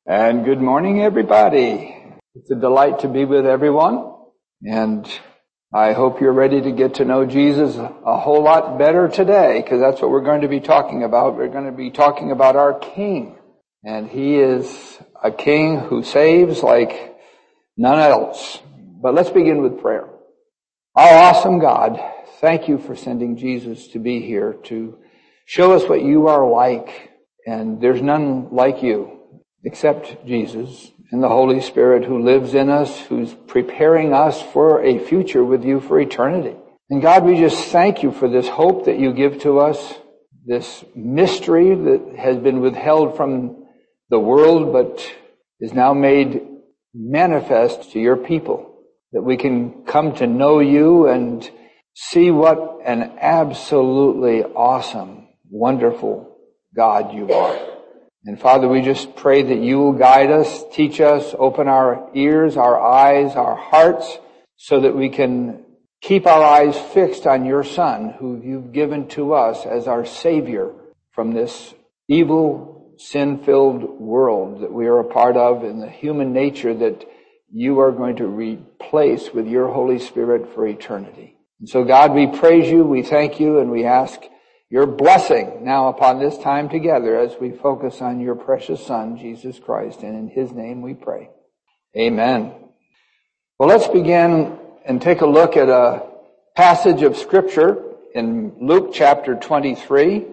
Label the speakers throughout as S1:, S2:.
S1: And good morning, everybody. It's a delight to be with everyone. And I hope you're ready to get to know Jesus a whole lot better today, because that's what we're going to be talking about. We're going to be talking about our King. And He is a King who saves like none else. But let's begin with prayer. Our awesome God, thank you for sending Jesus to be here to show us what you are like. And there's none like you except Jesus and the Holy Spirit who lives in us, who's preparing us for a future with you for eternity. And God, we just thank you for this hope that you give to us, this mystery that has been withheld from the world but is now made manifest to your people, that we can come to know you and see what an absolutely awesome, wonderful God you are. And Father, we just pray that you will guide us, teach us, open our ears, our eyes, our hearts, so that we can keep our eyes fixed on your Son, who you've given to us as our Savior from this evil, sin-filled world that we are a part of, and the human nature that you are going to replace with your Holy Spirit for eternity. And so God, we praise you, we thank you, and we ask your blessing now upon this time together as we focus on your precious Son, Jesus Christ, and in his name we pray. Amen. Well, let's begin and take a look at a passage of Scripture in Luke chapter 23,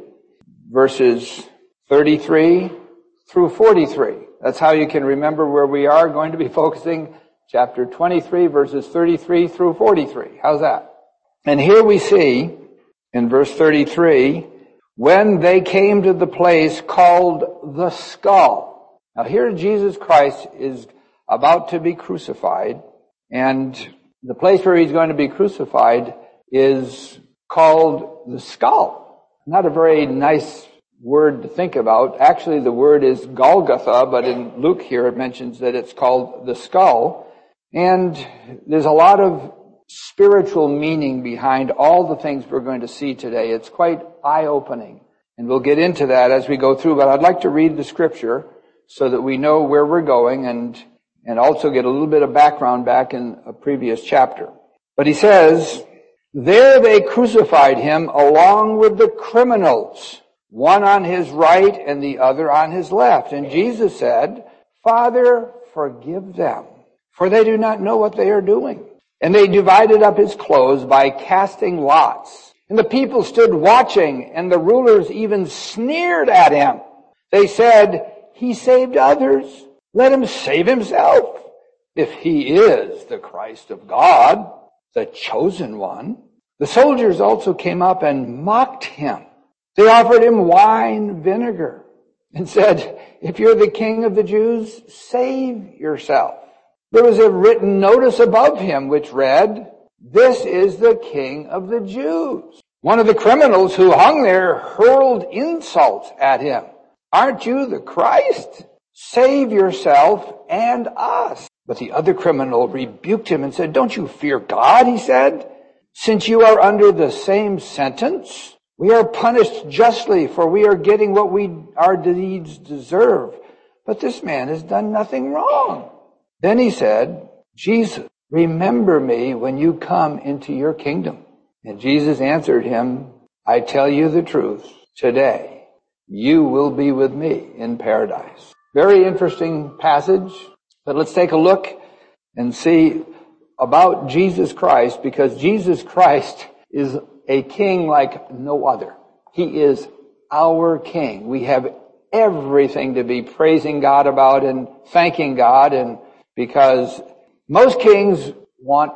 S1: verses 33 through 43. That's how you can remember where we are going to be focusing, chapter 23, verses 33 through 43. How's that? And here we see, in verse 33, when they came to the place called the Skull. Now here Jesus Christ is about to be crucified, and the place where he's going to be crucified is called the Skull. Not a very nice word to think about. Actually, the word is Golgotha, but in Luke here it mentions that it's called the Skull. And there's a lot of spiritual meaning behind all the things we're going to see today. It's quite eye-opening, and we'll get into that as we go through, but I'd like to read the scripture so that we know where we're going and also get a little bit of background back in a previous chapter. But he says, there they crucified him along with the criminals, one on his right and the other on his left. And Jesus said, Father, forgive them, for they do not know what they are doing. And they divided up his clothes by casting lots. And the people stood watching, and the rulers even sneered at him. They said, he saved others. Let him save himself, if he is the Christ of God, the chosen one. The soldiers also came up and mocked him. They offered him wine vinegar and said, if you're the king of the Jews, save yourself. There was a written notice above him which read, this is the King of the Jews. One of the criminals who hung there hurled insults at him. Aren't you the Christ? Save yourself and us. But the other criminal rebuked him and said, don't you fear God, he said, since you are under the same sentence? We are punished justly, for we are getting what our deeds deserve. But this man has done nothing wrong. Then he said, Jesus, remember me when you come into your kingdom. And Jesus answered him, I tell you the truth, today you will be with me in paradise. Very interesting passage, but let's take a look and see about Jesus Christ, because Jesus Christ is a king like no other. He is our king. We have everything to be praising God about and thanking God, and because most kings want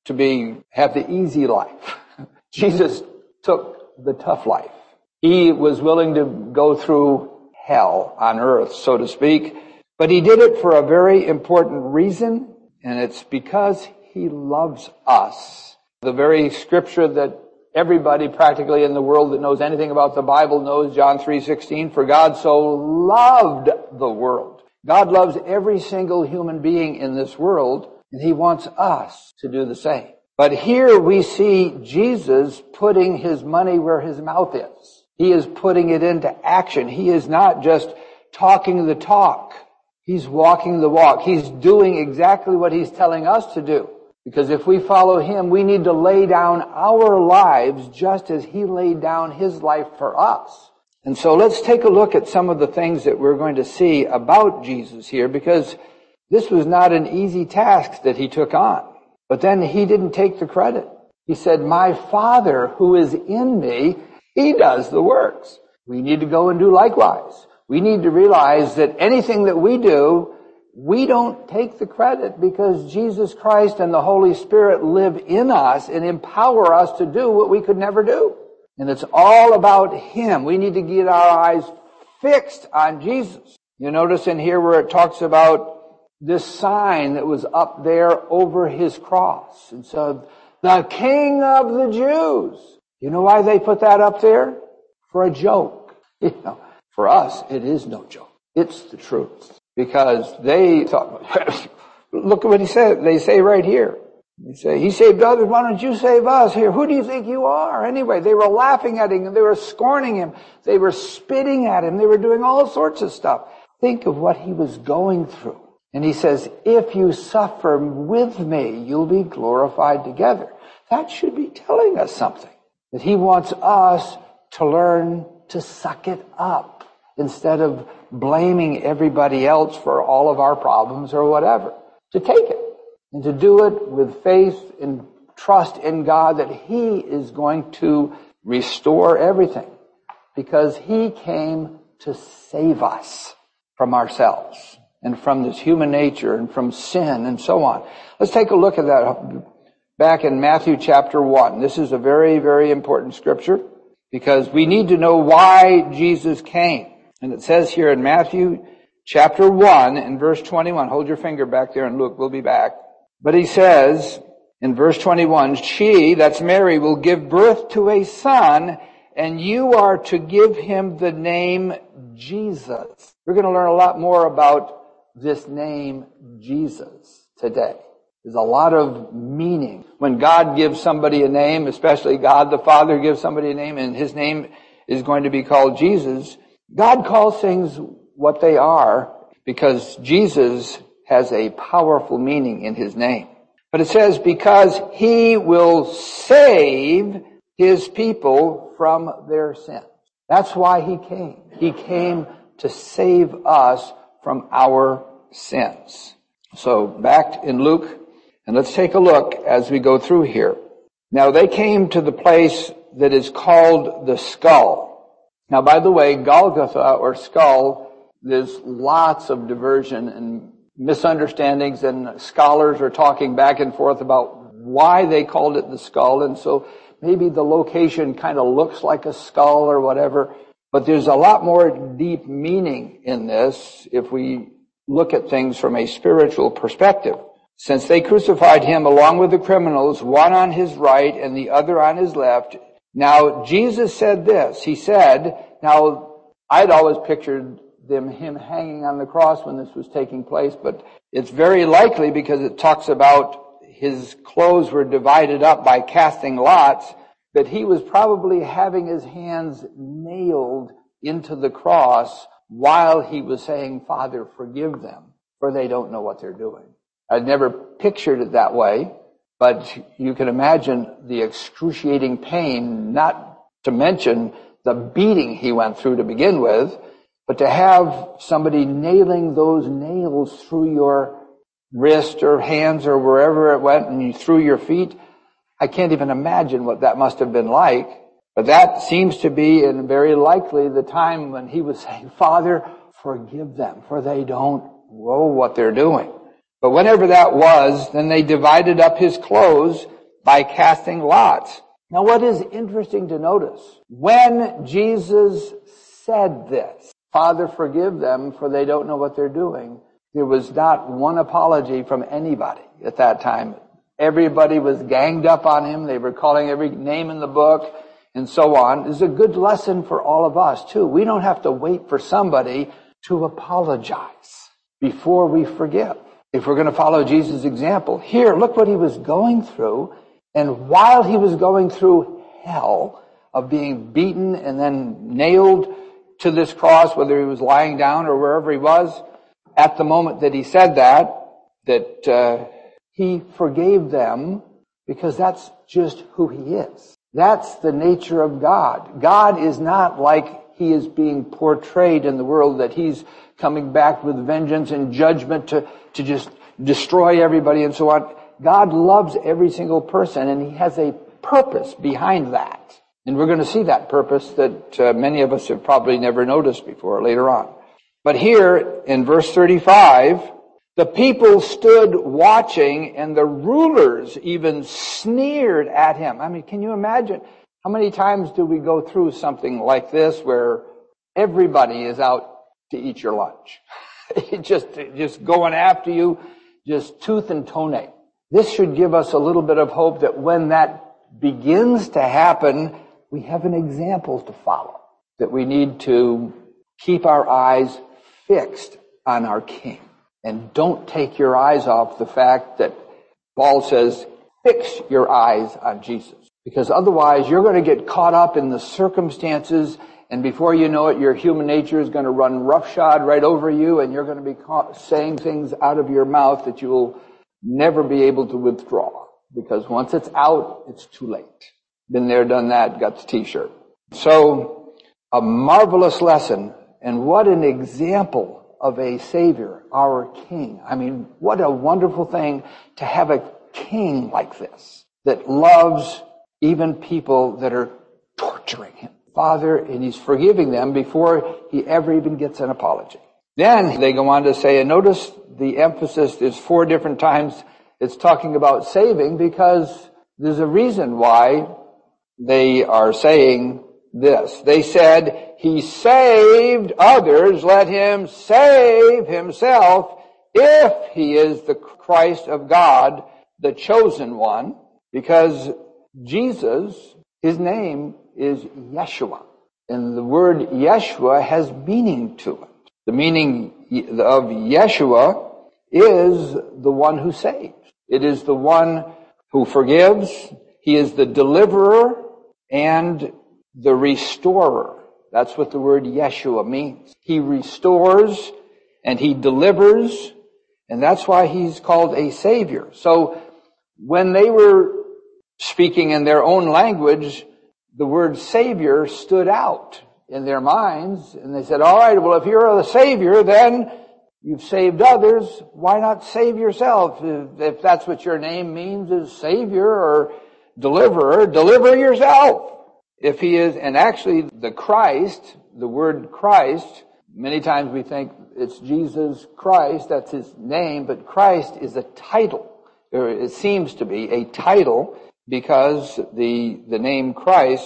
S1: to have the easy life. Jesus took the tough life. He was willing to go through hell on earth, so to speak, but he did it for a very important reason, and it's because he loves us. The very scripture that everybody practically in the world that knows anything about the Bible knows, John 3:16, for God so loved the world. God loves every single human being in this world, and he wants us to do the same. But here we see Jesus putting his money where his mouth is. He is putting it into action. He is not just talking the talk. He's walking the walk. He's doing exactly what He's telling us to do. Because if we follow Him, we need to lay down our lives just as He laid down His life for us. And so let's take a look at some of the things that we're going to see about Jesus here, because this was not an easy task that He took on. But then He didn't take the credit. He said, my Father who is in me, He does the works. We need to go and do likewise. We need to realize that anything that we do, we don't take the credit, because Jesus Christ and the Holy Spirit live in us and empower us to do what we could never do. And it's all about Him. We need to get our eyes fixed on Jesus. You notice in here where it talks about this sign that was up there over His cross. And so, the King of the Jews. You know why they put that up there? For a joke. You know, for us, it is no joke. It's the truth. Because they thought, look at what he said. They say right here. They say, He saved others, why don't you save us? Here, who do you think you are? Anyway, they were laughing at Him. They were scorning Him. They were spitting at Him. They were doing all sorts of stuff. Think of what He was going through. And He says, if you suffer with me, you'll be glorified together. That should be telling us something. That He wants us to learn to suck it up instead of blaming everybody else for all of our problems or whatever. To take it and to do it with faith and trust in God that He is going to restore everything, because He came to save us from ourselves and from this human nature and from sin and so on. Let's take a look at that back in Matthew chapter 1. This is a very, very important scripture, because we need to know why Jesus came. And it says here in Matthew chapter 1 and verse 21, hold your finger back there and look, we'll be back. But He says in verse 21, she, that's Mary, will give birth to a son, and you are to give Him the name Jesus. We're going to learn a lot more about this name Jesus today. There's a lot of meaning. When God gives somebody a name, especially God the Father gives somebody a name, and His name is going to be called Jesus, God calls things what they are, because Jesus has a powerful meaning in His name. But it says, because He will save His people from their sins. That's why He came. He came to save us from our sins. So back in Luke, and let's take a look as we go through here. Now they came to the place that is called the skull. Now, by the way, Golgotha or skull, there's lots of diversion and misunderstandings, and scholars are talking back and forth about why they called it the skull. And so maybe the location kind of looks like a skull or whatever, but there's a lot more deep meaning in this if we look at things from a spiritual perspective. Since they crucified Him along with the criminals, one on His right and the other on His left. Now, Jesus said this. He said, now, I'd always pictured him hanging on the cross when this was taking place, but it's very likely, because it talks about His clothes were divided up by casting lots, that He was probably having His hands nailed into the cross while He was saying, Father, forgive them, for they don't know what they're doing. I'd never pictured it that way, but you can imagine the excruciating pain, not to mention the beating He went through to begin with, but to have somebody nailing those nails through your wrist or hands or wherever it went and through your feet, I can't even imagine what that must have been like. But that seems to be, and very likely, the time when He was saying, Father, forgive them, for they don't know what they're doing. But whenever that was, then they divided up His clothes by casting lots. Now, what is interesting to notice, when Jesus said this, Father, forgive them, for they don't know what they're doing, there was not one apology from anybody at that time. Everybody was ganged up on Him. They were calling every name in the book and so on. It's a good lesson for all of us, too. We don't have to wait for somebody to apologize before we forgive. If we're going to follow Jesus' example, here, look what He was going through. And while He was going through hell of being beaten and then nailed to this cross, whether He was lying down or wherever He was, at the moment that he said that he forgave them because that's just who he is. That's the nature of God. God is not like he is being portrayed in the world, that he's coming back with vengeance and judgment to just destroy everybody and so on. God loves every single person, and he has a purpose behind that. And we're going to see that purpose that many of us have probably never noticed before later on. But here in verse 35, the people stood watching, and the rulers even sneered at him. I mean, can you imagine? How many times do we go through something like this where everybody is out to eat your lunch? just going after you, just tooth and toenail. This should give us a little bit of hope that when that begins to happen, we have an example to follow. That we need to keep our eyes fixed on our King. And don't take your eyes off the fact that Paul says, fix your eyes on Jesus. Because otherwise you're going to get caught up in the circumstances, and before you know it, your human nature is going to run roughshod right over you, and you're going to be saying things out of your mouth that you will never be able to withdraw. Because once it's out, it's too late. Been there, done that, got the t-shirt. So, a marvelous lesson, and what an example of a Savior, our King. I mean, what a wonderful thing to have a King like this, that loves even people that are torturing him. Father, and he's forgiving them before he ever even gets an apology. Then they go on to say, and notice the emphasis is 4 different times it's talking about saving, because there's a reason why they are saying this. They said, he saved others, let him save himself if he is the Christ of God, the chosen one, because Jesus, his name is Yeshua. And the word Yeshua has meaning to it. The meaning of Yeshua is the one who saves. It is the one who forgives. He is the deliverer and the restorer. That's what the word Yeshua means. He restores and he delivers, and that's why he's called a Savior. So when they were speaking in their own language, the word Savior stood out in their minds, and they said, all right, well, if you're the Savior, then you've saved others. Why not save yourself? If that's what your name means, is Savior or Deliverer, deliver yourself. If he is, and actually the Christ, the word Christ, many times we think it's Jesus Christ, that's his name, but Christ is a title, or it seems to be a title, because the name Christ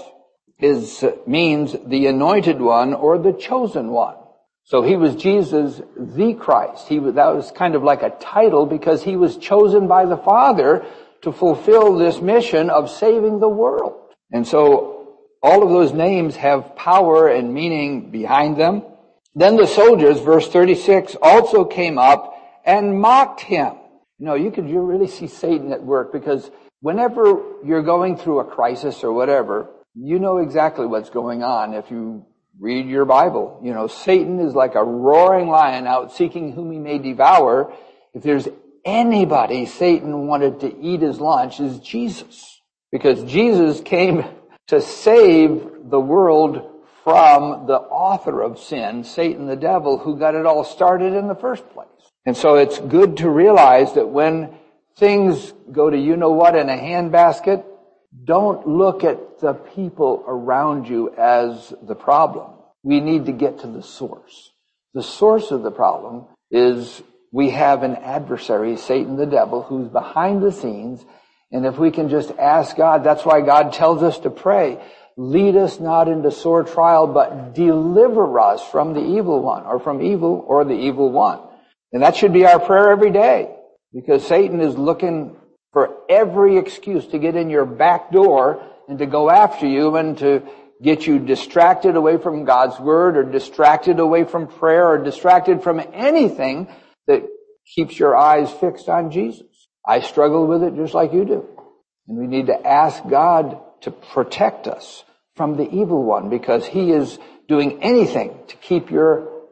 S1: means the anointed one or the chosen one. So he was Jesus the Christ. That was kind of like a title because he was chosen by the Father to fulfill this mission of saving the world. And so all of those names have power and meaning behind them. Then the soldiers, verse 36, also came up and mocked him. You really see Satan at work, because whenever you're going through a crisis or whatever, you know exactly what's going on if you read your Bible. Satan is like a roaring lion out seeking whom he may devour. If there's anybody Satan wanted to eat his lunch, is Jesus. Because Jesus came to save the world from the author of sin, Satan the devil, who got it all started in the first place. And so it's good to realize that when things go to you-know-what in a handbasket, don't look at the people around you as the problem. We need to get to the source. The source of the problem is we have an adversary, Satan the devil, who's behind the scenes. And if we can just ask God, that's why God tells us to pray, lead us not into sore trial, but deliver us from the evil one, or from evil or the evil one. And that should be our prayer every day, because Satan is looking for every excuse to get in your back door and to go after you and to get you distracted away from God's word, or distracted away from prayer, or distracted from anything that keeps your eyes fixed on Jesus. I struggle with it just like you do. And we need to ask God to protect us from the evil one, because he is doing anything to keep your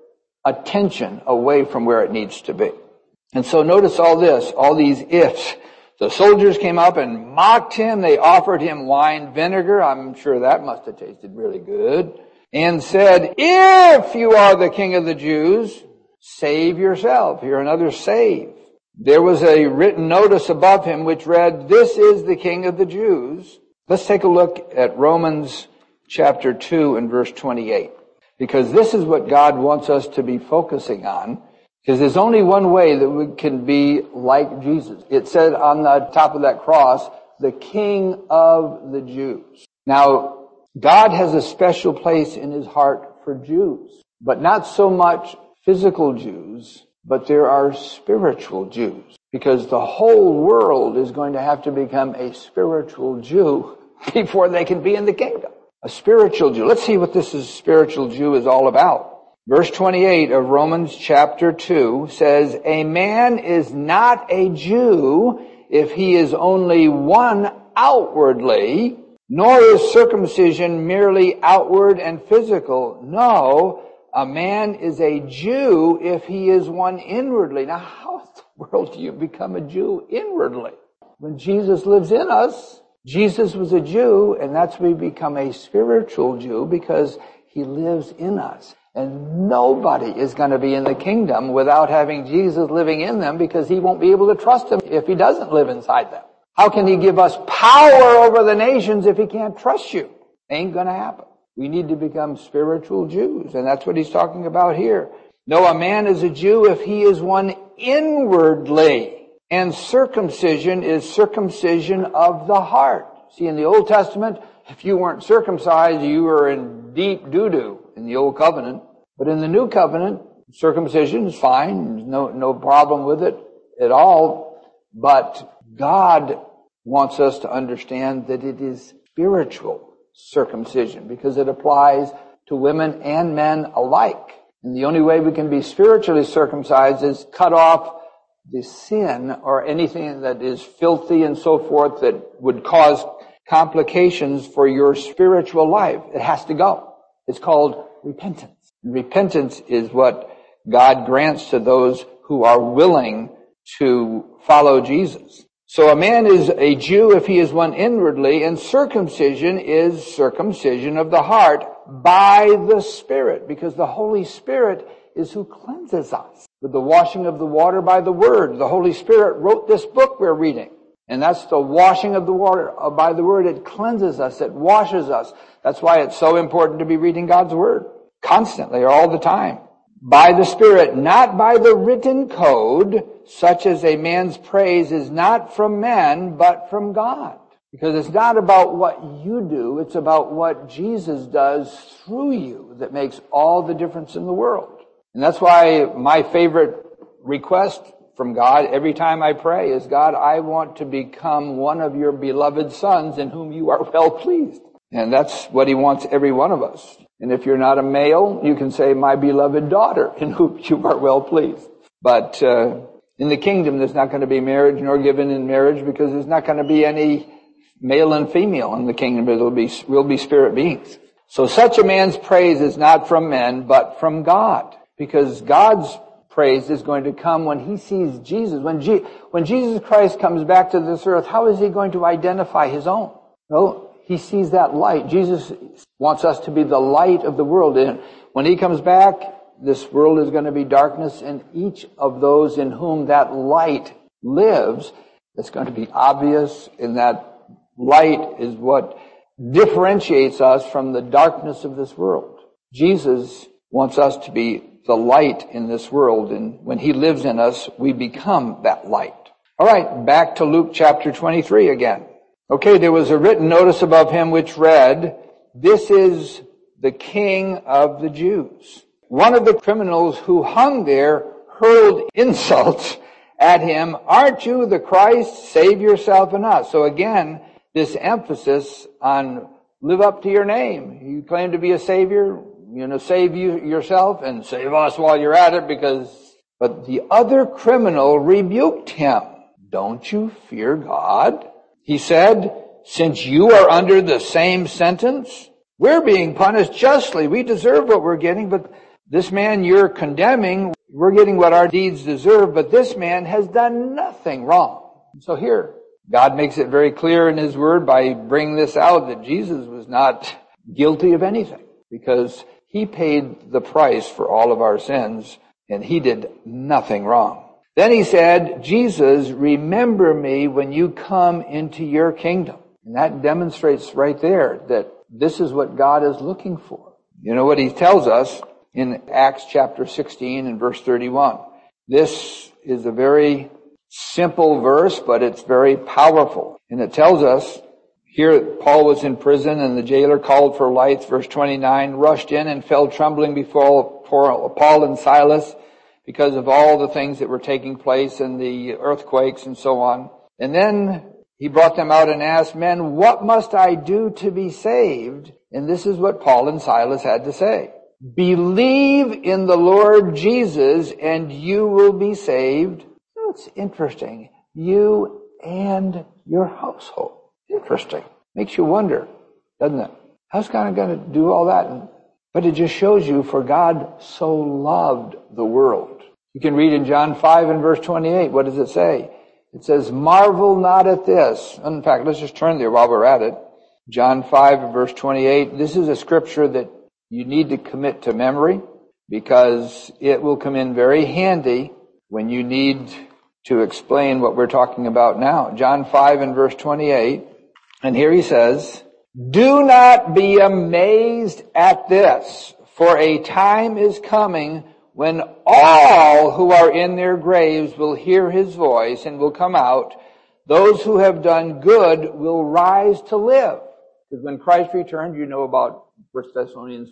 S1: attention away from where it needs to be. And so notice all this, all these ifs. The soldiers came up and mocked him. They offered him wine vinegar. I'm sure that must have tasted really good. And said, if you are the king of the Jews, save yourself. Here another save. There was a written notice above him which read, this is the king of the Jews. Let's take a look at Romans chapter 2 and verse 28. Because this is what God wants us to be focusing on. Because there's only one way that we can be like Jesus. It said on the top of that cross, the King of the Jews. Now, God has a special place in his heart for Jews. But not so much physical Jews, but there are spiritual Jews. Because the whole world is going to have to become a spiritual Jew before they can be in the kingdom. A spiritual Jew. Let's see what this spiritual Jew is all about. Verse 28 of Romans chapter 2 says, a man is not a Jew if he is only one outwardly, nor is circumcision merely outward and physical. No, a man is a Jew if he is one inwardly. Now, how in the world do you become a Jew inwardly? When Jesus lives in us, Jesus was a Jew, and that's when we become a spiritual Jew because he lives in us. And nobody is going to be in the kingdom without having Jesus living in them because he won't be able to trust him if he doesn't live inside them. How can he give us power over the nations if he can't trust you? Ain't going to happen. We need to become spiritual Jews, and that's what he's talking about here. No, a man is a Jew if he is one inwardly, and circumcision is circumcision of the heart. See, in the Old Testament, if you weren't circumcised, you were in deep doo-doo in the Old Covenant. But in the New Covenant, circumcision is fine. There's no problem with it at all. But God wants us to understand that it is spiritual circumcision because it applies to women and men alike. And the only way we can be spiritually circumcised is cut off the sin or anything that is filthy and so forth that would cause complications for your spiritual life. It has to go. It's called repentance. Repentance is what God grants to those who are willing to follow Jesus. So a man is a Jew if he is one inwardly, and circumcision is circumcision of the heart by the Spirit, because the Holy Spirit is who cleanses us with the washing of the water by the Word. The Holy Spirit wrote this book we're reading. And that's the washing of the water by the Word. It cleanses us. It washes us. That's why it's so important to be reading God's Word constantly or all the time. By the Spirit, not by the written code, such as a man's praise is not from men, but from God. Because it's not about what you do. It's about what Jesus does through you that makes all the difference in the world. And that's why my favorite request from God every time I pray is, God, I want to become one of your beloved sons in whom you are well pleased. And that's what he wants every one of us. And if you're not a male, you can say, my beloved daughter in whom you are well pleased. But in the kingdom, there's not going to be marriage nor given in marriage because there's not going to be any male and female in the kingdom. We'll be spirit beings. So such a man's praise is not from men, but from God. Because God's praise is going to come when he sees Jesus. When Jesus Christ comes back to this earth, how is he going to identify his own? Well, he sees that light. Jesus wants us to be the light of the world. And when he comes back, this world is going to be darkness, and each of those in whom that light lives, it's going to be obvious, and that light is what differentiates us from the darkness of this world. Jesus wants us to be the light in this world, and when he lives in us, we become that light. All right, back to Luke chapter 23 again. Okay, there was a written notice above him which read, this is the King of the Jews. One of the criminals who hung there hurled insults at him, aren't you the Christ? Save yourself and us. So again, this emphasis on live up to your name. You claim to be a savior, save you yourself and save us while you're at it but the other criminal rebuked him. Don't you fear God? He said, since you are under the same sentence, we're being punished justly. We deserve what we're getting, but this man you're condemning, we're getting what our deeds deserve, but this man has done nothing wrong. So here, God makes it very clear in His Word by bringing this out that Jesus was not guilty of anything, because He paid the price for all of our sins, and He did nothing wrong. Then He said, Jesus, remember me when you come into your kingdom. And that demonstrates right there that this is what God is looking for. You know what He tells us in Acts chapter 16 and verse 31. This is a very simple verse, but it's very powerful. And it tells us, here Paul was in prison and the jailer called for lights, verse 29, rushed in and fell trembling before Paul and Silas because of all the things that were taking place and the earthquakes and so on. And then he brought them out and asked, men, what must I do to be saved? And this is what Paul and Silas had to say. Believe in the Lord Jesus and you will be saved. Oh, it's interesting. You and your household. Interesting. Makes you wonder, doesn't it? How's God going to do all that? But it just shows you, for God so loved the world. You can read in John 5 and verse 28. What does it say? It says, marvel not at this. In fact, let's just turn there while we're at it. John 5 and verse 28. This is a scripture that you need to commit to memory, because it will come in very handy when you need to explain what we're talking about now. John 5 and verse 28. And here he says, do not be amazed at this, for a time is coming when all who are in their graves will hear his voice and will come out. Those who have done good will rise to live. Because when Christ returned, you know about 1 Thessalonians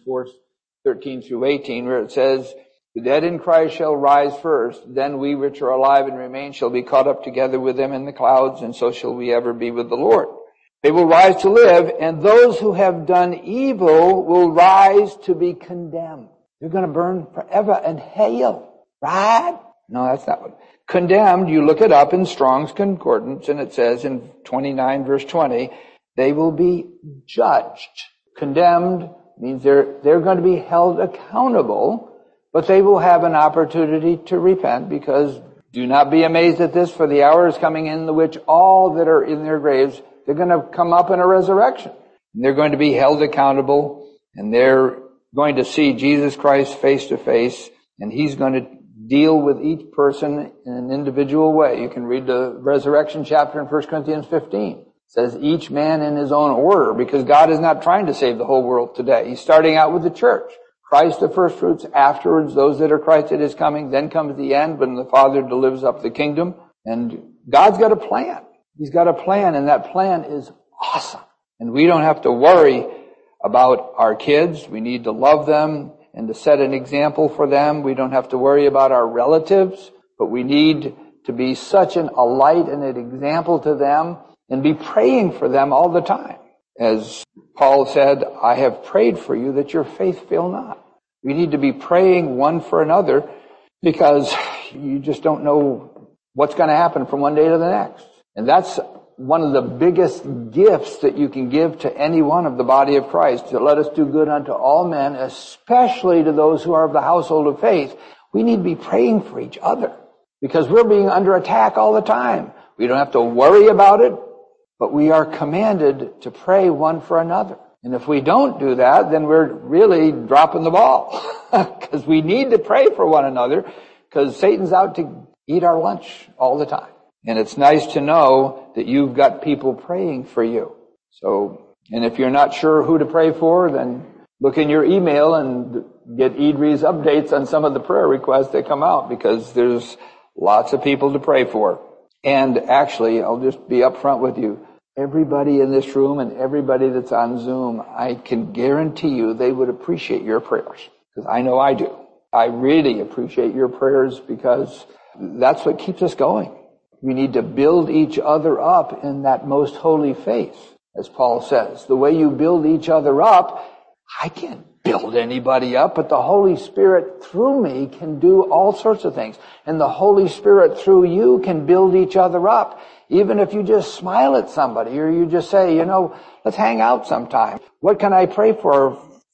S1: 4:13 through 18, where it says, the dead in Christ shall rise first, then we which are alive and remain shall be caught up together with them in the clouds, and so shall we ever be with the Lord. They will rise to live, and those who have done evil will rise to be condemned. They're going to burn forever in hell, right? No, that's not what. Condemned, you look it up in Strong's Concordance, and it says in 29 verse 20, they will be judged. Condemned means they're going to be held accountable, but they will have an opportunity to repent, because do not be amazed at this, for the hour is coming in the which all that are in their graves, they're going to come up in a resurrection. And they're going to be held accountable, and they're going to see Jesus Christ face to face, and He's going to deal with each person in an individual way. You can read the resurrection chapter in 1 Corinthians 15. It says each man in his own order, because God is not trying to save the whole world today. He's starting out with the church. Christ the first fruits, afterwards those that are Christ at His coming, then comes the end when the Father delivers up the kingdom. And God's got a plan. He's got a plan, and that plan is awesome. And we don't have to worry about our kids. We need to love them and to set an example for them. We don't have to worry about our relatives, but we need to be such a light and an example to them and be praying for them all the time. As Paul said, I have prayed for you that your faith fail not. We need to be praying one for another, because you just don't know what's going to happen from one day to the next. And that's one of the biggest gifts that you can give to any one of the body of Christ, to let us do good unto all men, especially to those who are of the household of faith. We need to be praying for each other, because we're being under attack all the time. We don't have to worry about it, but we are commanded to pray one for another. And if we don't do that, then we're really dropping the ball, because we need to pray for one another, because Satan's out to eat our lunch all the time. And it's nice to know that you've got people praying for you. So, and if you're not sure who to pray for, then look in your email and get Idri's updates on some of the prayer requests that come out, because there's lots of people to pray for. And actually, I'll just be upfront with you. Everybody in this room and everybody that's on Zoom, I can guarantee you they would appreciate your prayers, because I know I do. I really appreciate your prayers, because that's what keeps us going. We need to build each other up in that most holy faith, as Paul says. The way you build each other up, I can't build anybody up, but the Holy Spirit through me can do all sorts of things. And the Holy Spirit through you can build each other up. Even if you just smile at somebody, or you just say, let's hang out sometime. What can I pray for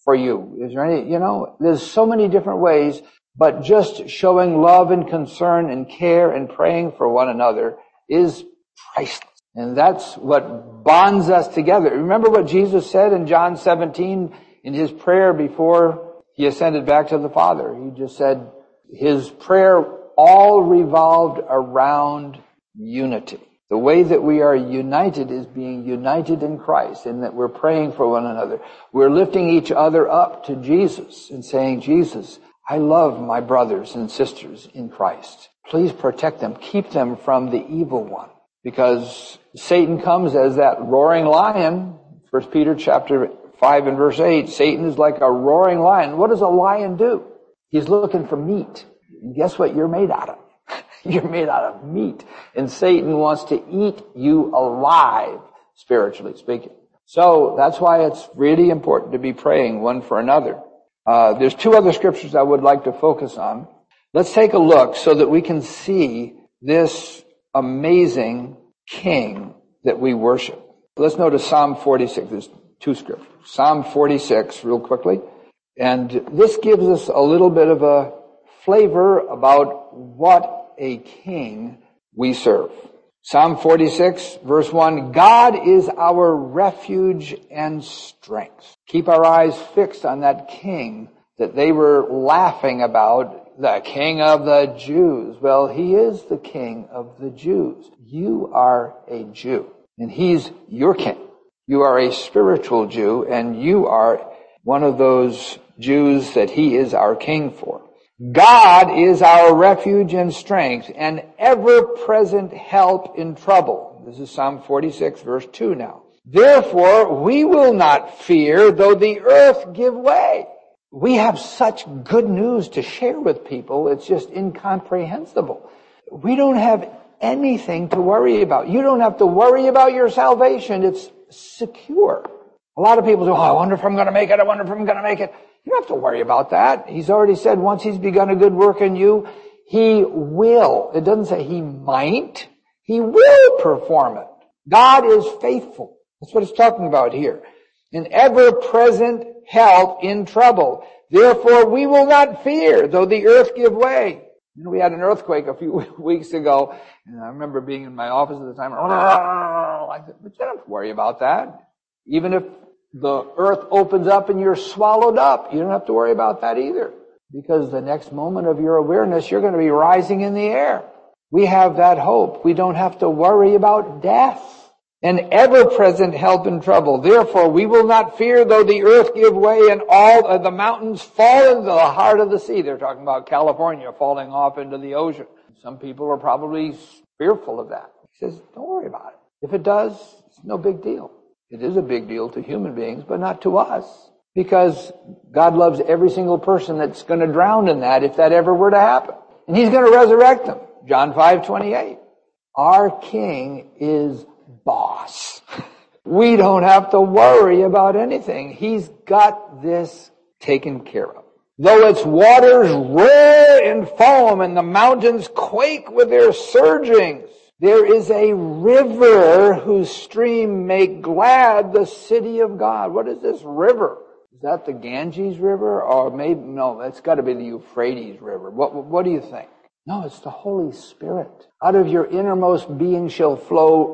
S1: for you? Is there any, there's so many different ways, but just showing love and concern and care and praying for one another is priceless. And that's what bonds us together. Remember what Jesus said in John 17 in his prayer before he ascended back to the Father. He just said his prayer all revolved around unity. The way that we are united is being united in Christ, and that we're praying for one another. We're lifting each other up to Jesus and saying, Jesus, I love my brothers and sisters in Christ. Please protect them. Keep them from the evil one. Because Satan comes as that roaring lion. 1 Peter chapter 5 and verse 8. Satan is like a roaring lion. What does a lion do? He's looking for meat. And guess what you're made out of? You're made out of meat. And Satan wants to eat you alive, spiritually speaking. So that's why it's really important to be praying one for another. There's two other scriptures I would like to focus on. Let's take a look so that we can see this amazing King that we worship. Let's go to Psalm 46. There's two scriptures. Psalm 46, real quickly. And this gives us a little bit of a flavor about what a king we serve. Psalm 46, verse 1, God is our refuge and strength. Keep our eyes fixed on that king that they were laughing about, the King of the Jews. Well, he is the King of the Jews. You are a Jew, and he's your king. You are a spiritual Jew, and you are one of those Jews that he is our king for. God is our refuge and strength, and ever-present help in trouble. This is Psalm 46, verse 2 now. Therefore, we will not fear, though the earth give way. We have such good news to share with people, it's just incomprehensible. We don't have anything to worry about. You don't have to worry about your salvation. It's secure. A lot of people say, I wonder if I'm going to make it. I wonder if I'm going to make it. You don't have to worry about that. He's already said once he's begun a good work in you, he will. It doesn't say he might. He will perform it. God is faithful. That's what it's talking about here. An ever-present help in trouble. Therefore, we will not fear, though the earth give way. We had an earthquake a few weeks ago, and I remember being in my office at the time. I said, but you don't have to worry about that. Even if the earth opens up and you're swallowed up, you don't have to worry about that either. Because the next moment of your awareness, you're going to be rising in the air. We have that hope. We don't have to worry about death. An ever-present help in trouble. Therefore, we will not fear, though the earth give way and all of the mountains fall into the heart of the sea. They're talking about California falling off into the ocean. Some people are probably fearful of that. He says, don't worry about it. If it does, it's no big deal. It is a big deal to human beings, but not to us. Because God loves every single person that's going to drown in that if that ever were to happen. And he's going to resurrect them. John 5:28. Our King is boss. We don't have to worry about anything. He's got this taken care of. Though its waters roar and foam and the mountains quake with their surgings, there is a river whose stream make glad the city of God. What is this river? Is that the Ganges River? Or maybe, no, it's got to be the Euphrates River. What do you think? No, it's the Holy Spirit. Out of your innermost being shall flow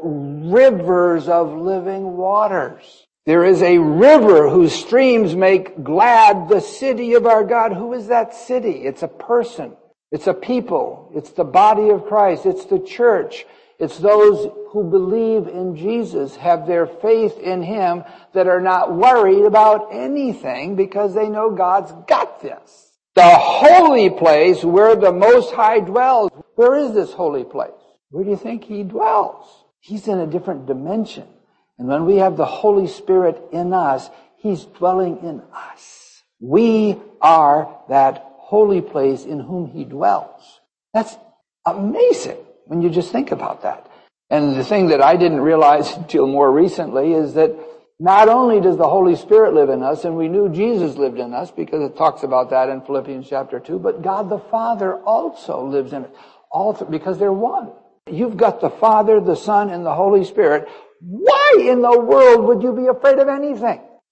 S1: rivers of living waters. There is a river whose streams make glad the city of our God. Who is that city? It's a person. It's a people. It's the body of Christ. It's the church. It's those who believe in Jesus, have their faith in Him, that are not worried about anything because they know God's got this. The holy place where the Most High dwells. Where is this holy place? Where do you think He dwells? He's in a different dimension. And when we have the Holy Spirit in us, He's dwelling in us. We are that holy place in whom He dwells. That's amazing when you just think about that. And the thing that I didn't realize until more recently is that not only does the Holy Spirit live in us, and we knew Jesus lived in us because it talks about that in Philippians chapter 2, but God the Father also lives in us, because they're one. You've got the Father, the Son, and the Holy Spirit. Why in the world would you be afraid of anything?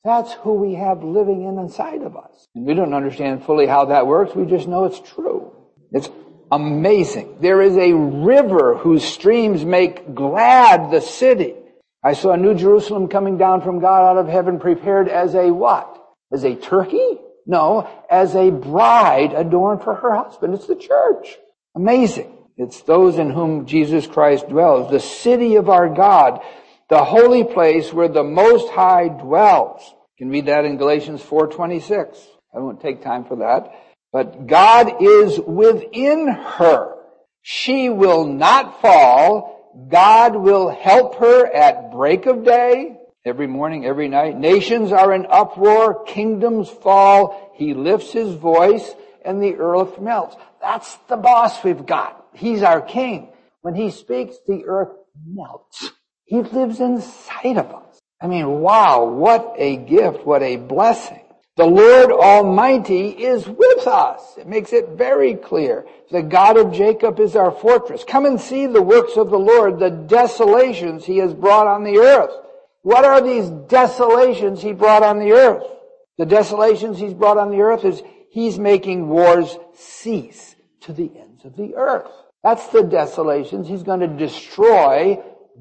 S1: That's who we have living inside of us. And we don't understand fully how that works. We just know it's true. It's amazing. There is a river whose streams make glad the city. I saw New Jerusalem coming down from God out of heaven, prepared as a what? As a turkey? No, as a bride adorned for her husband. It's the church. Amazing. It's those in whom Jesus Christ dwells. The city of our God, the holy place where the Most High dwells. You can read that in Galatians 4:26. I won't take time for that. But God is within her. She will not fall. God will help her at break of day. Every morning, every night. Nations are in uproar. Kingdoms fall. He lifts his voice and the earth melts. That's the boss we've got. He's our king. When he speaks, the earth melts. He lives inside of us. I mean, wow, what a gift, what a blessing. The Lord Almighty is with us. It makes it very clear. The God of Jacob is our fortress. Come and see the works of the Lord, the desolations he has brought on the earth. What are these desolations he brought on the earth? The desolations he's brought on the earth is he's making wars cease to the ends of the earth. That's the desolations. He's going to destroy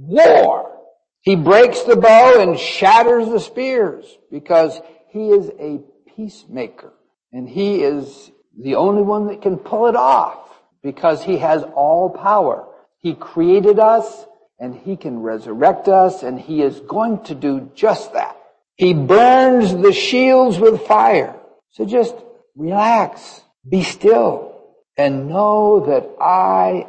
S1: war. He breaks the bow and shatters the spears because he is a peacemaker. And he is the only one that can pull it off because he has all power. He created us and he can resurrect us, and he is going to do just that. He burns the shields with fire. So just relax, be still, and know that I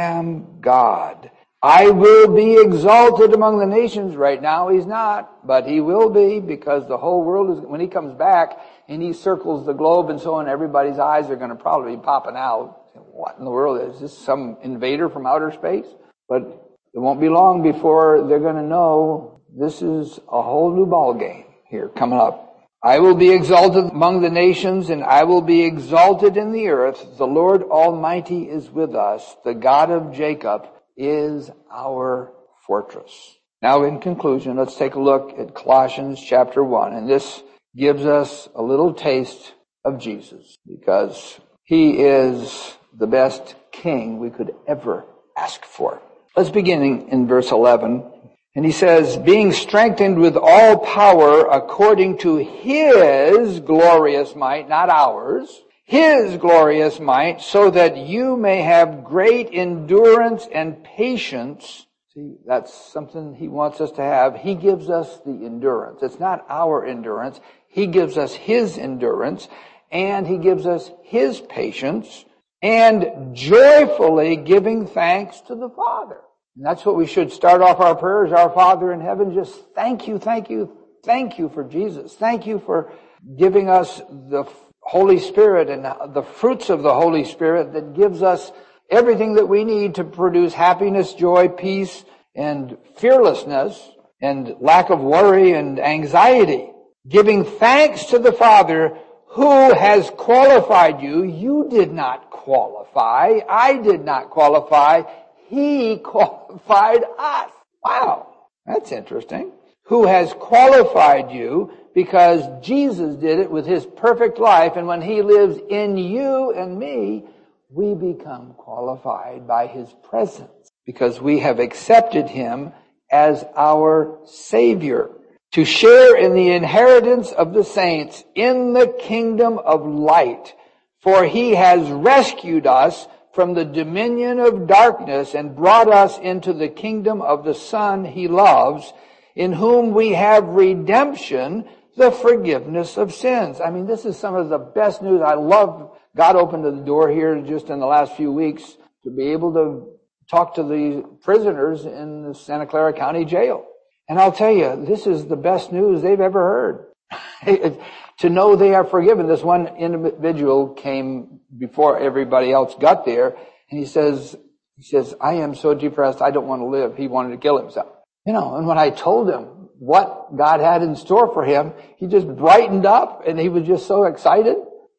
S1: am God. I will be exalted among the nations. Right now he's not, but he will be, because the whole world is, when he comes back and he circles the globe and so on, everybody's eyes are going to probably be popping out. What in the world? Is this some invader from outer space? But it won't be long before they're going to know this is a whole new ball game here coming up. I will be exalted among the nations, and I will be exalted in the earth. The Lord Almighty is with us. The God of Jacob is our fortress. Now, in conclusion, let's take a look at Colossians chapter 1. And this gives us a little taste of Jesus, because he is the best king we could ever ask for. Let's begin in verse 11. And he says, being strengthened with all power according to his glorious might, not ours, his glorious might, so that you may have great endurance and patience. See, that's something he wants us to have. He gives us the endurance. It's not our endurance. He gives us his endurance, and he gives us his patience, and joyfully giving thanks to the Father. And that's what we should start off our prayers. Our Father in heaven, just thank you for Jesus. Thank you for giving us the Holy Spirit and the fruits of the Holy Spirit that gives us everything that we need to produce happiness, joy, peace, and fearlessness, and lack of worry and anxiety. Giving thanks to the Father who has qualified you. You did not qualify. I did not qualify. He qualified us. Wow, that's interesting. Who has qualified you, because Jesus did it with his perfect life, and when he lives in you and me, we become qualified by his presence, because we have accepted him as our Savior, to share in the inheritance of the saints in the kingdom of light. For he has rescued us from the dominion of darkness and brought us into the kingdom of the Son he loves, in whom we have redemption, the forgiveness of sins. I mean, this is some of the best news. I love God opened the door here just in the last few weeks to be able to talk to the prisoners in the Santa Clara County Jail. And I'll tell you, this is the best news they've ever heard. To know they are forgiven. This one individual came before everybody else got there, and he says, I am so depressed, I don't want to live. He wanted to kill himself. And when I told him what God had in store for him, he just brightened up, and he was just so excited,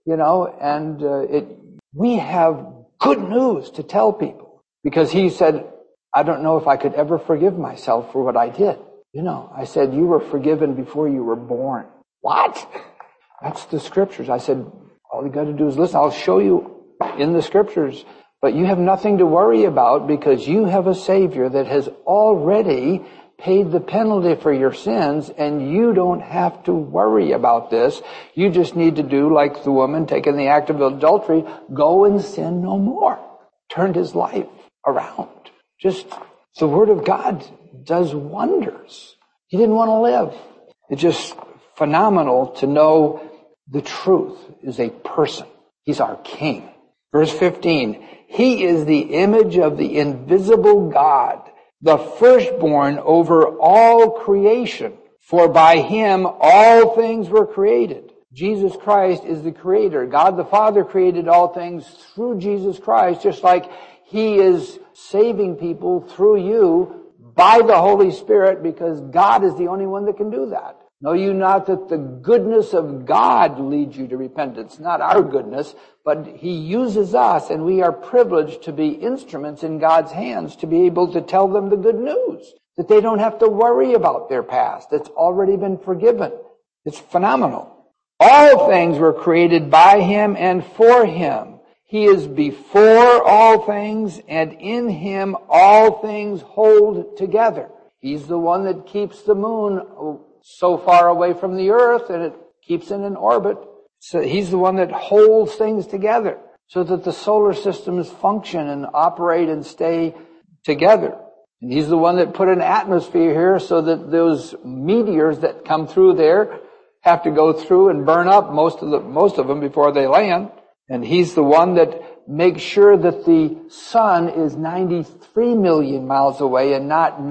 S1: we have good news to tell people, because he said, I don't know if I could ever forgive myself for what I did. I said, you were forgiven before you were born. What? That's the Scriptures. I said, all you got to do is listen. I'll show you in the Scriptures. But you have nothing to worry about because you have a Savior that has already paid the penalty for your sins, and you don't have to worry about this. You just need to do like the woman taking the act of adultery, go and sin no more. Turned his life around. Just, the Word of God does wonders. He didn't want to live. It's just phenomenal to know the truth is a person. He's our King. Verse 15, He is the image of the invisible God, the firstborn over all creation. For by Him all things were created. Jesus Christ is the Creator. God the Father created all things through Jesus Christ, just like He is saving people through you by the Holy Spirit, because God is the only one that can do that. Know you not that the goodness of God leads you to repentance, not our goodness, but He uses us, and we are privileged to be instruments in God's hands to be able to tell them the good news, that they don't have to worry about their past. It's already been forgiven. It's phenomenal. All things were created by Him and for Him. He is before all things, and in Him all things hold together. He's the one that keeps the moon so far away from the earth, and it keeps it in orbit. So He's the one that holds things together so that the solar systems function and operate and stay together. And He's the one that put an atmosphere here so that those meteors that come through there have to go through and burn up most of them before they land. And He's the one that makes sure that the sun is 93 million miles away and not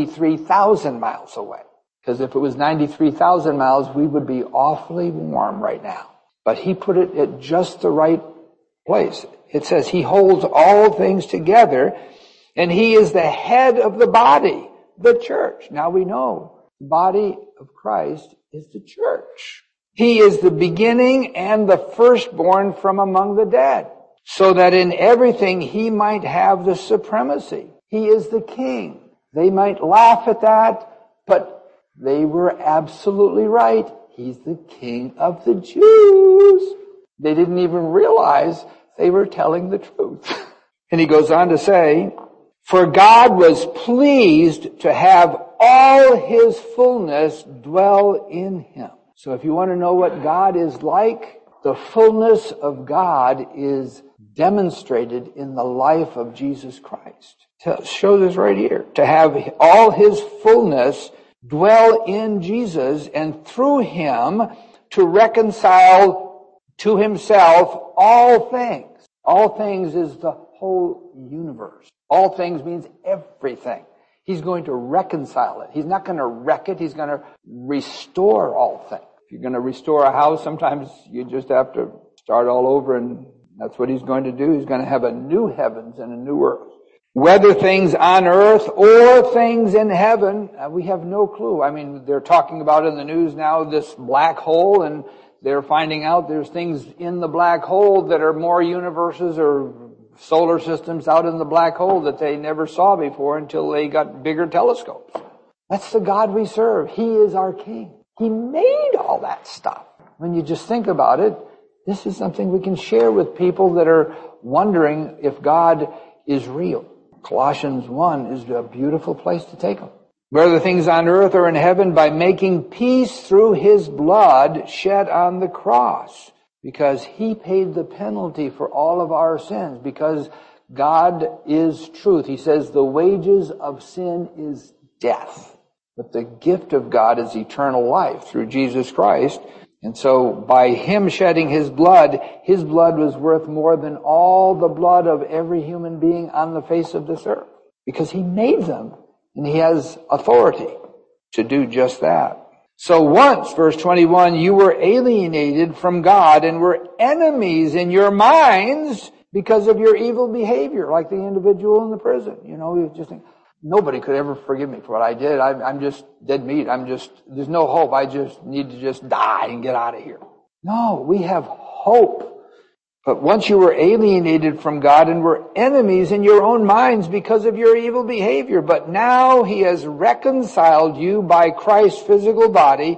S1: 93,000 miles away. Because if it was 93,000 miles, we would be awfully warm right now. But He put it at just the right place. It says He holds all things together, and He is the head of the body, the church. Now we know the body of Christ is the church. He is the beginning and the firstborn from among the dead, so that in everything He might have the supremacy. He is the King. They might laugh at that, but they were absolutely right. He's the King of the Jews. They didn't even realize they were telling the truth. And he goes on to say, for God was pleased to have all His fullness dwell in Him. So if you want to know what God is like, the fullness of God is demonstrated in the life of Jesus Christ. It shows us right here. To have all His fullness dwell in Jesus, and through Him to reconcile to Himself all things. All things is the whole universe. All things means everything. He's going to reconcile it. He's not going to wreck it. He's going to restore all things. If you're going to restore a house, sometimes you just have to start all over, and that's what He's going to do. He's going to have a new heavens and a new earth. Whether things on earth or things in heaven, we have no clue. I mean, they're talking about in the news now this black hole, and they're finding out there's things in the black hole that are more universes or solar systems out in the black hole that they never saw before until they got bigger telescopes. That's the God we serve. He is our King. He made all that stuff. When you just think about it, this is something we can share with people that are wondering if God is real. Colossians 1 is a beautiful place to take them. Whether things on earth or in heaven, by making peace through His blood shed on the cross. Because He paid the penalty for all of our sins. Because God is truth. He says the wages of sin is death. But the gift of God is eternal life through Jesus Christ. And so by Him shedding His blood was worth more than all the blood of every human being on the face of this earth. Because He made them, and He has authority to do just that. So once, verse 21, you were alienated from God and were enemies in your minds because of your evil behavior, like the individual in the prison. You know, you just think, nobody could ever forgive me for what I did. I'm just dead meat. There's no hope. I just need to just die and get out of here. No, we have hope. But once you were alienated from God and were enemies in your own minds because of your evil behavior. But now He has reconciled you by Christ's physical body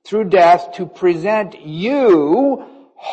S1: through death to present you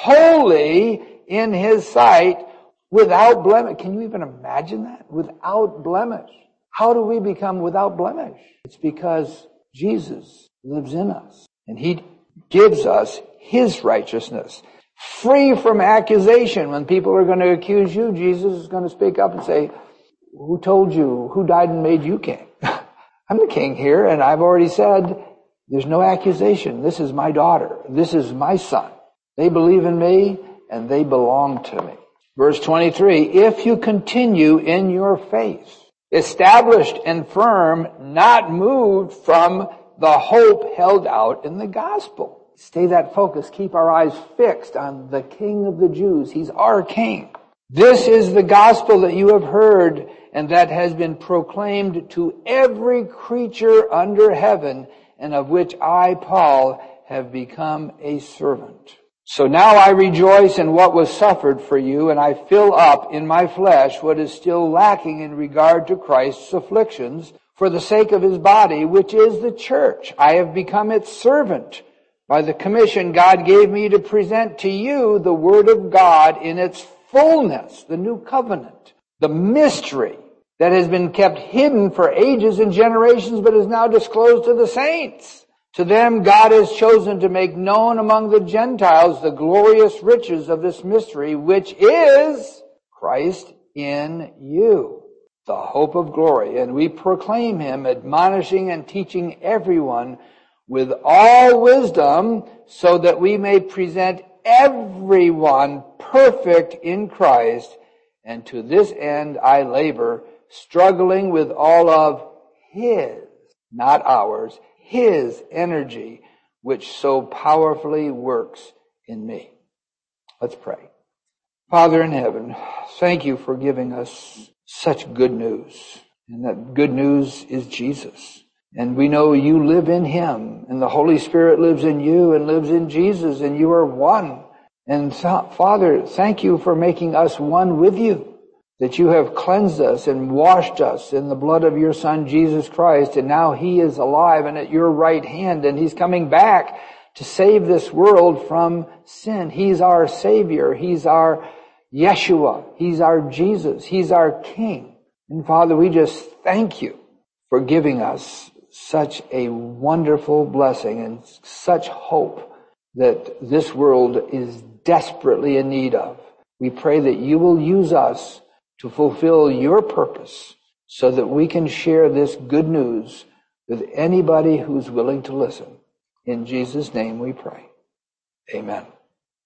S1: holy in His sight without blemish. Can you even imagine that? Without blemish. How do we become without blemish? It's because Jesus lives in us and He gives us His righteousness. Free from accusation. When people are going to accuse you, Jesus is going to speak up and say, who told you? Who died and made you king? I'm the king here, and I've already said there's no accusation. This is my daughter. This is my son. They believe in me, and they belong to me. Verse 23, if you continue in your faith, established and firm, not moved from the hope held out in the gospel. Stay that focus. Keep our eyes fixed on the King of the Jews. He's our King. This is the gospel that you have heard and that has been proclaimed to every creature under heaven, and of which I, Paul, have become a servant. So now I rejoice in what was suffered for you, and I fill up in my flesh what is still lacking in regard to Christ's afflictions for the sake of His body, which is the church. I have become its servant by the commission God gave me to present to you the Word of God in its fullness, the new covenant, the mystery that has been kept hidden for ages and generations but is now disclosed to the saints. To them God has chosen to make known among the Gentiles the glorious riches of this mystery, which is Christ in you, the hope of glory. And we proclaim Him, admonishing and teaching everyone with all wisdom, so that we may present everyone perfect in Christ. And to this end I labor, struggling with all of His, not ours, His energy, which so powerfully works in me. Let's pray. Father in heaven, thank you for giving us such good news. And that good news is Jesus. And we know you live in Him, and the Holy Spirit lives in you and lives in Jesus, and you are one. And Father, thank you for making us one with you, that you have cleansed us and washed us in the blood of your Son, Jesus Christ, and now He is alive and at your right hand, and He's coming back to save this world from sin. He's our Savior. He's our Yeshua. He's our Jesus. He's our King. And Father, we just thank you for giving us such a wonderful blessing and such hope that this world is desperately in need of. We pray that you will use us to fulfill your purpose so that we can share this good news with anybody who's willing to listen. In Jesus' name we pray. Amen.